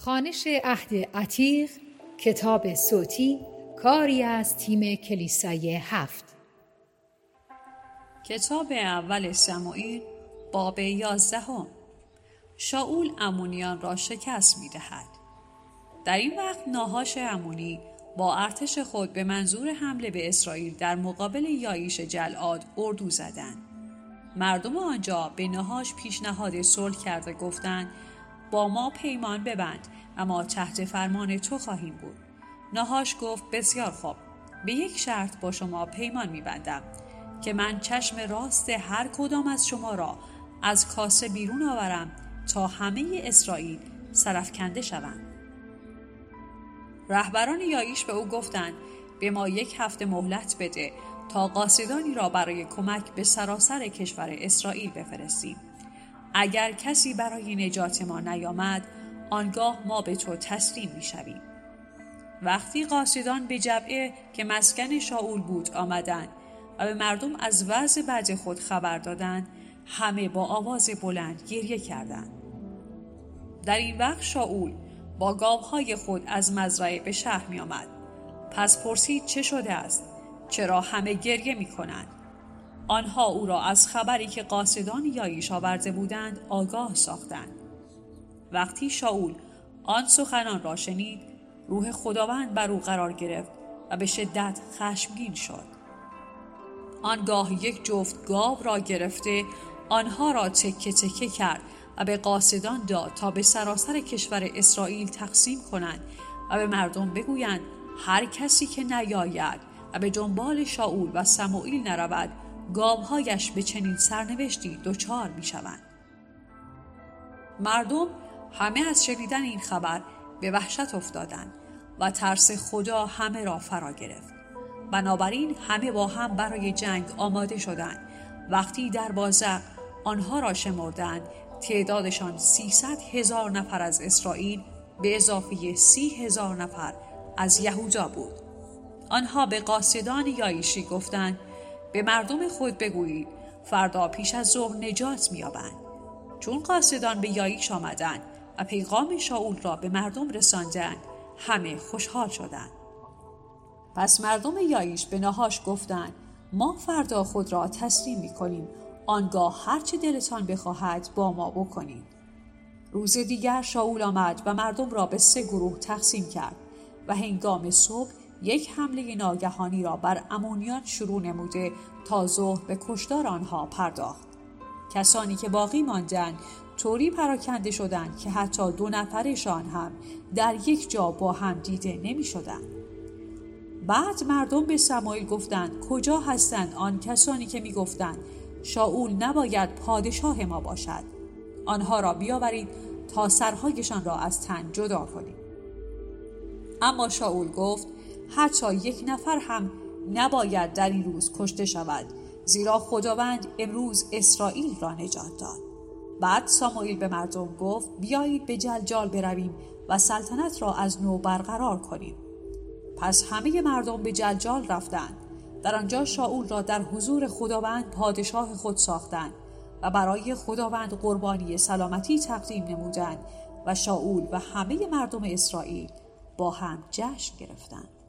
خوانش عهد عتیق، کتاب صوتی، کاری از تیم کلیسای 7. کتاب اول سموئیل باب 11. شاول امونیان را شکست می‌دهد. در این وقت ناهاش امونی با ارتش خود به منظور حمله به اسرائیل در مقابل یائیش جلعاد اردو زدند. مردم آنجا به ناهاش پیشنهاد صلح کرد و گفتند با ما پیمان ببند و ما تحت فرمان تو خواهیم بود. ناهاش گفت بسیار خوب، به یک شرط با شما پیمان می‌بندم که من چشم راست هر کدام از شما را از کاسه بیرون آورم تا همه اسرائیل سرافکنده شوند. رهبران یائیش به او گفتند به ما 1 هفته مهلت بده تا قاصدانی را برای کمک به سراسر کشور اسرائیل بفرستیم. اگر کسی برای نجات ما نیامد، آنگاه ما به تو تسلیم می‌شویم. وقتی قاصدان به جبعه که مسکن شاول بود آمدند و به مردم از وضع بد خود خبر دادند، همه با آواز بلند گریه کردند. در این وقت شاول با گاوهای خود از مزرعه به شهر می آمد. پس پرسید چه شده است؟ چرا همه گریه می کنند؟ آنها او را از خبری که قاصدان یائیش آورده بودند آگاه ساختند. وقتی شاول آن سخنان را شنید، روح خداوند بر او قرار گرفت و به شدت خشمگین شد. آنگاه 1 جفت گاو را گرفته آنها را تکه تکه کرد و به قاصدان داد تا به سراسر کشور اسرائیل تقسیم کنند و به مردم بگویند هر کسی که نیاید و به دنبال شاول و سموئیل نرود، گاوهایش به چنین سرنوشتی دچار می‌شوند. مردم همه از شنیدن این خبر به وحشت افتادند و ترس خدا همه را فرا گرفت. بنابراین همه با هم برای جنگ آماده شدند. وقتی در بازق آنها را شمردند، تعدادشان 300,000 نفر از اسرائیل به اضافه 30,000 نفر از یهودا بود. آنها به قاصدان یائیشی گفتند به مردم خود بگویید فردا پیش از ظهر نجات می‌یابند. چون قاصدان به یائیش آمدند و پیغام شاول را به مردم رساندند، همه خوشحال شدند. پس مردم یائیش به ناهاش گفتند ما فردا خود را تسلیم می‌کنیم، آنگاه هر چه دلتان بخواهد با ما بکنید. روز دیگر شاول آمد و مردم را به 3 گروه تقسیم کرد و هنگام صبح 1 حمله ناگهانی را بر امونیان شروع نموده تا ظهر به کشتار آنها پرداخت. کسانی که باقی ماندند طوری پراکنده شدند که حتی 2 نفرشان هم در یک جا با هم دیده نمی شدند. بعد مردم به سموئیل گفتند کجا هستند آن کسانی که می گفتند شاول نباید پادشاه ما باشد؟ آنها را بیاورید تا سرهایشان را از تن جدا کنیم. اما شاول گفت حتی 1 نفر هم نباید در این روز کشته شود، زیرا خداوند امروز اسرائیل را نجات داد. بعد سموئیل به مردم گفت بیایید به جلجال برویم و سلطنت را از نو برقرار کنیم. پس همه مردم به جلجال رفتند. در آنجا شاول را در حضور خداوند پادشاه خود ساختند و برای خداوند قربانی سلامتی تقدیم نمودند و شاول و همه مردم اسرائیل با هم جشن گرفتند.